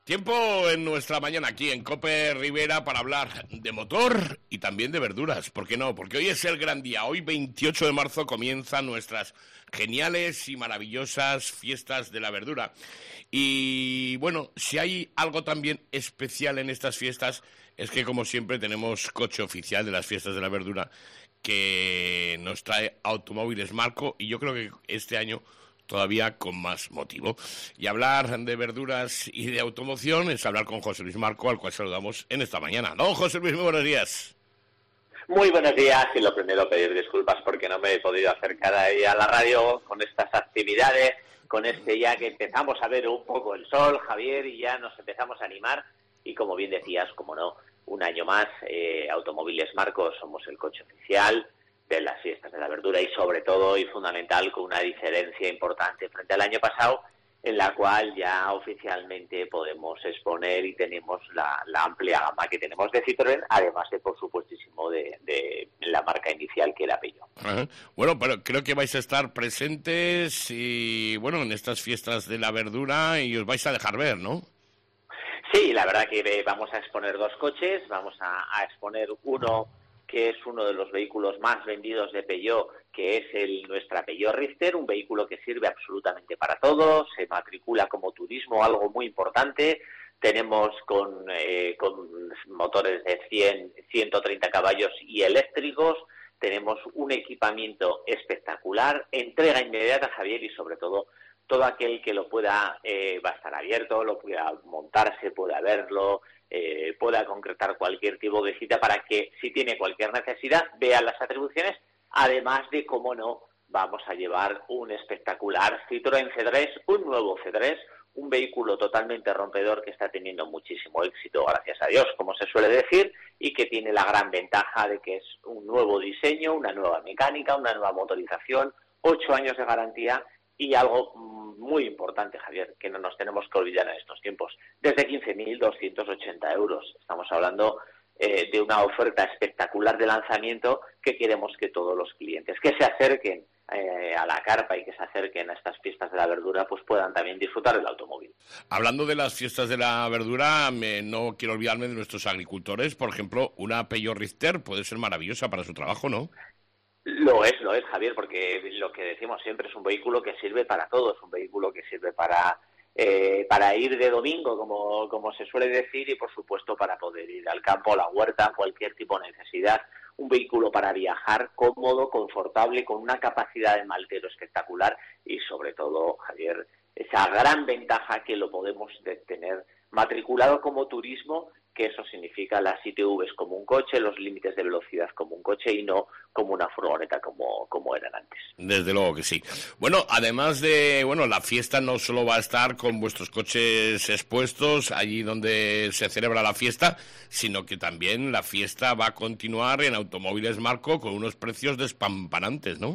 Tiempo en nuestra mañana aquí en COPE Rivera para hablar de motor y también de verduras. ¿Por qué no? Porque hoy es el gran día. Hoy, 28 de marzo, comienzan nuestras geniales y maravillosas fiestas de la verdura. Y bueno, si hay algo también especial en estas fiestas, es que como siempre tenemos coche oficial de las fiestas de la verdura que nos trae Automóviles Marco, y yo creo que este año todavía con más motivo. Y hablar de verduras y de automoción es hablar con José Luis Marco, al cual saludamos en esta mañana. Don José Luis, muy buenos días. Muy buenos días, y lo primero pedir disculpas porque no me he podido acercar ahí a la radio con estas actividades, con ya que empezamos a ver un poco el sol, Javier, y ya nos empezamos a animar. Y como bien decías, como no, un año más, Automóviles Marco somos el coche oficial de las fiestas de la verdura, y sobre todo y fundamental con una diferencia importante frente al año pasado, en la cual ya oficialmente podemos exponer y tenemos la amplia gama que tenemos de Citroën, además de, por supuestísimo, de la marca inicial que era Peugeot. Ajá. Bueno, pero creo que vais a estar presentes y bueno, en estas fiestas de la verdura, y os vais a dejar ver, ¿no? Sí, la verdad que vamos a exponer dos coches, vamos a exponer uno que es uno de los vehículos más vendidos de Peugeot, que es nuestra Peugeot Rifter, un vehículo que sirve absolutamente para todo, se matricula como turismo, algo muy importante. Tenemos con motores de 130 caballos y eléctricos, tenemos un equipamiento espectacular, entrega inmediata, Javier, y sobre todo aquel que lo pueda, va a estar abierto, lo pueda montarse, pueda verlo, pueda concretar cualquier tipo de cita para que, si tiene cualquier necesidad, vea las atribuciones, además de, cómo no, vamos a llevar un espectacular Citroën C3, un nuevo C3, un vehículo totalmente rompedor que está teniendo muchísimo éxito, gracias a Dios, como se suele decir, y que tiene la gran ventaja de que es un nuevo diseño, una nueva mecánica, una nueva motorización, 8 años de garantía, y algo muy importante, Javier, que no nos tenemos que olvidar en estos tiempos, desde 15.280 euros. Estamos hablando de una oferta espectacular de lanzamiento que queremos que todos los clientes que se acerquen a la carpa y que se acerquen a estas fiestas de la verdura, pues puedan también disfrutar del automóvil. Hablando de las fiestas de la verdura, no quiero olvidarme de nuestros agricultores. Por ejemplo, una Peugeot Rifter puede ser maravillosa para su trabajo, ¿no? Lo es, Javier, porque lo que decimos siempre es un vehículo que sirve para todo, es un vehículo que sirve para ir de domingo, como se suele decir, y por supuesto para poder ir al campo, a la huerta, cualquier tipo de necesidad. Un vehículo para viajar cómodo, confortable, con una capacidad de maltero espectacular y, sobre todo, Javier, esa gran ventaja que lo podemos tener matriculado como turismo, que eso significa las ITVs como un coche, los límites de velocidad como un coche y no como una furgoneta como eran antes. Desde luego que sí. Bueno, además de, la fiesta no solo va a estar con vuestros coches expuestos allí donde se celebra la fiesta, sino que también la fiesta va a continuar en Automóviles Marco con unos precios despampanantes, ¿no?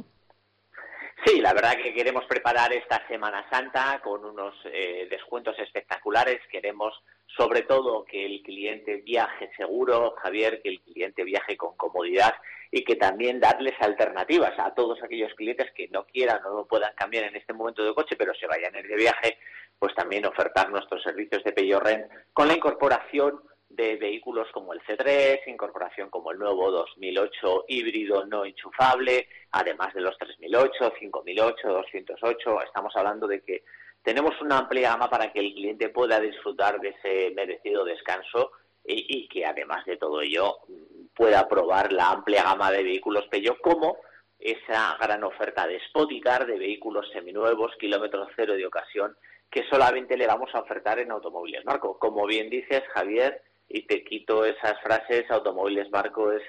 Sí, la verdad que queremos preparar esta Semana Santa con unos descuentos espectaculares. Queremos, sobre todo, que el cliente viaje seguro, Javier, que el cliente viaje con comodidad y que también darles alternativas a todos aquellos clientes que no quieran o no puedan cambiar en este momento de coche, pero se vayan a ir de viaje, pues también ofertar nuestros servicios de Peugeot Rent con la incorporación de vehículos como el C3, incorporación como el nuevo 2008 híbrido no enchufable, además de los 3008, 5008, 208. Estamos hablando de que tenemos una amplia gama para que el cliente pueda disfrutar de ese merecido descanso y que, además de todo ello, pueda probar la amplia gama de vehículos Peugeot, como esa gran oferta de Spoticar, de vehículos seminuevos, kilómetro cero de ocasión, que solamente le vamos a ofertar en Automóviles Marco. Como bien dices, Javier, y te quito esas frases, Automóviles Marco es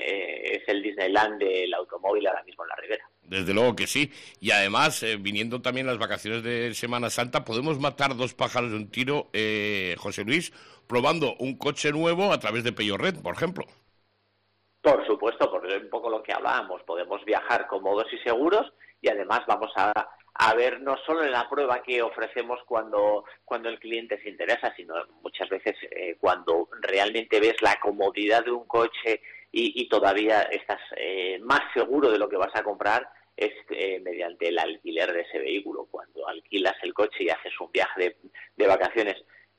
el Disneyland del automóvil ahora mismo en la Ribera. Desde luego que sí. Y además, viniendo también las vacaciones de Semana Santa, podemos matar dos pájaros de un tiro, José Luis, probando un coche nuevo a través de Peugeot Red, por ejemplo. Por supuesto, porque es un poco lo que hablábamos. Podemos viajar cómodos y seguros, y además vamos a ver no solo en la prueba que ofrecemos cuando el cliente se interesa, sino muchas veces cuando realmente ves la comodidad de un coche y todavía estás más seguro de lo que vas a comprar, es mediante el alquiler de ese vehículo. Cuando alquilas el coche y haces un viaje de vacaciones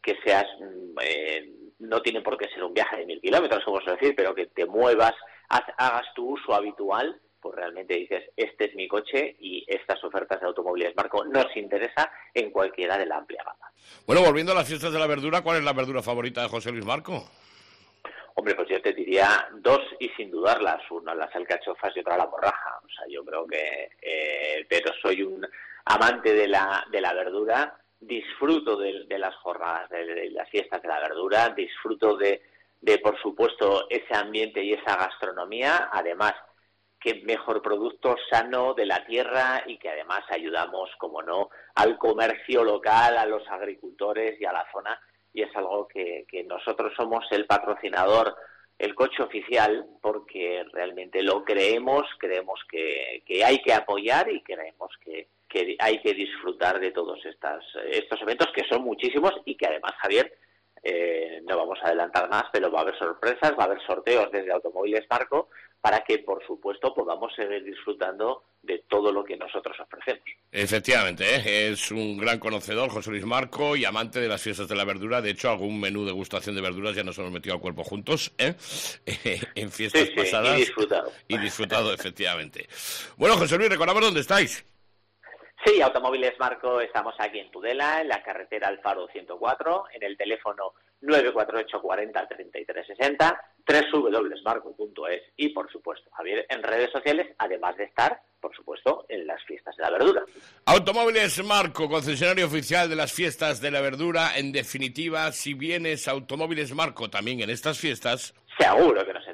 que seas, no tiene por qué ser un viaje de 1000 kilómetros, como suelo decir, pero que te muevas, hagas tu uso habitual, pues realmente dices, este es mi coche y estas ofertas de Automóviles Marco nos interesa en cualquiera de la amplia gama. Bueno, volviendo a las fiestas de la verdura, ¿cuál es la verdura favorita de José Luis Marco? Hombre, pues yo te diría dos y sin dudarlas, una las alcachofas y otra la borraja. O sea, yo creo que, pero soy un amante de la verdura, disfruto de las jornadas, de las fiestas de la verdura, disfruto de por supuesto ese ambiente y esa gastronomía, además que mejor producto sano de la tierra y que además ayudamos, como no, al comercio local, a los agricultores y a la zona, y es algo que nosotros somos el patrocinador, el coche oficial, porque realmente lo creemos que hay que apoyar y creemos que hay que disfrutar de todos estos eventos, que son muchísimos y que además, Javier, no vamos a adelantar más, pero va a haber sorpresas, va a haber sorteos desde Automóviles Marco para que, por supuesto, podamos seguir disfrutando de todo lo que nosotros ofrecemos. Efectivamente, es un gran conocedor, José Luis Marco, y amante de las fiestas de la verdura. De hecho, algún menú de degustación de verduras ya nos hemos metido al cuerpo juntos, en fiestas pasadas. Y disfrutado, efectivamente. Bueno, José Luis, recordamos dónde estáis. Sí, Automóviles Marco, estamos aquí en Tudela, en la carretera Alfaro 104, en el teléfono 948 40 33 60, www.marco.es y, por supuesto, Javier, en redes sociales, además de estar, por supuesto, en las fiestas de la verdura. Automóviles Marco, concesionario oficial de las fiestas de la verdura. En definitiva, si vienes a Automóviles Marco también en estas fiestas, seguro que nos